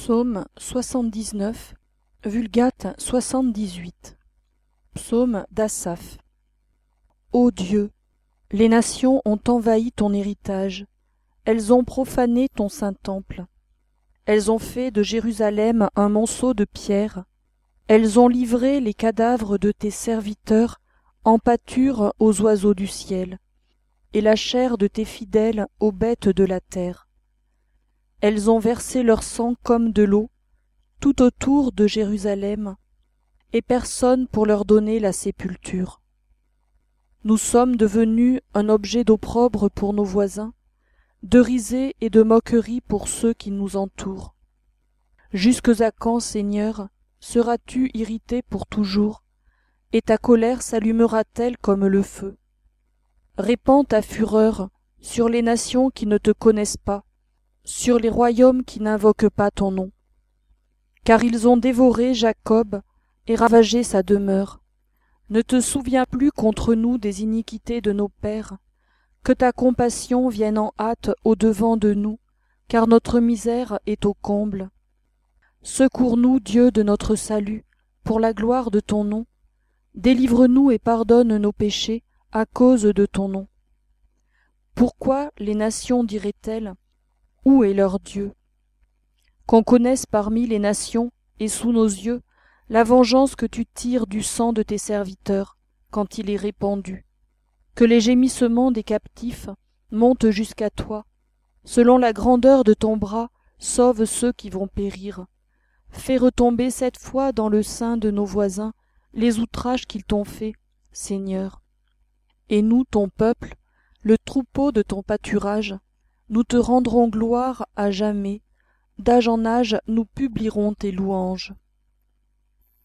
Psaume 79, Vulgate 78. Psaume d'Asaph. Ô Dieu, les nations ont envahi ton héritage, elles ont profané ton saint temple. Elles ont fait de Jérusalem un monceau de pierres, elles ont livré les cadavres de tes serviteurs en pâture aux oiseaux du ciel, et la chair de tes fidèles aux bêtes de la terre. Elles ont versé leur sang comme de l'eau tout autour de Jérusalem, et personne pour leur donner la sépulture. Nous sommes devenus un objet d'opprobre pour nos voisins, de risée et de moquerie pour ceux qui nous entourent. Jusques à quand, Seigneur, seras-tu irrité pour toujours, et ta colère s'allumera-t-elle comme le feu? Répands ta fureur sur les nations qui ne te connaissent pas, sur les royaumes qui n'invoquent pas ton nom. Car ils ont dévoré Jacob et ravagé sa demeure. Ne te souviens plus contre nous des iniquités de nos pères. Que ta compassion vienne en hâte au-devant de nous, car notre misère est au comble. Secours-nous, Dieu de notre salut, pour la gloire de ton nom. Délivre-nous et pardonne nos péchés à cause de ton nom. Pourquoi les nations diraient-elles: où est leur Dieu? Qu'on connaisse parmi les nations et sous nos yeux la vengeance que tu tires du sang de tes serviteurs quand il est répandu. Que les gémissements des captifs montent jusqu'à toi. Selon la grandeur de ton bras, sauve ceux qui vont périr. Fais retomber cette fois dans le sein de nos voisins les outrages qu'ils t'ont faits, Seigneur. Et nous, ton peuple, le troupeau de ton pâturage, nous te rendrons gloire à jamais. D'âge en âge, nous publierons tes louanges.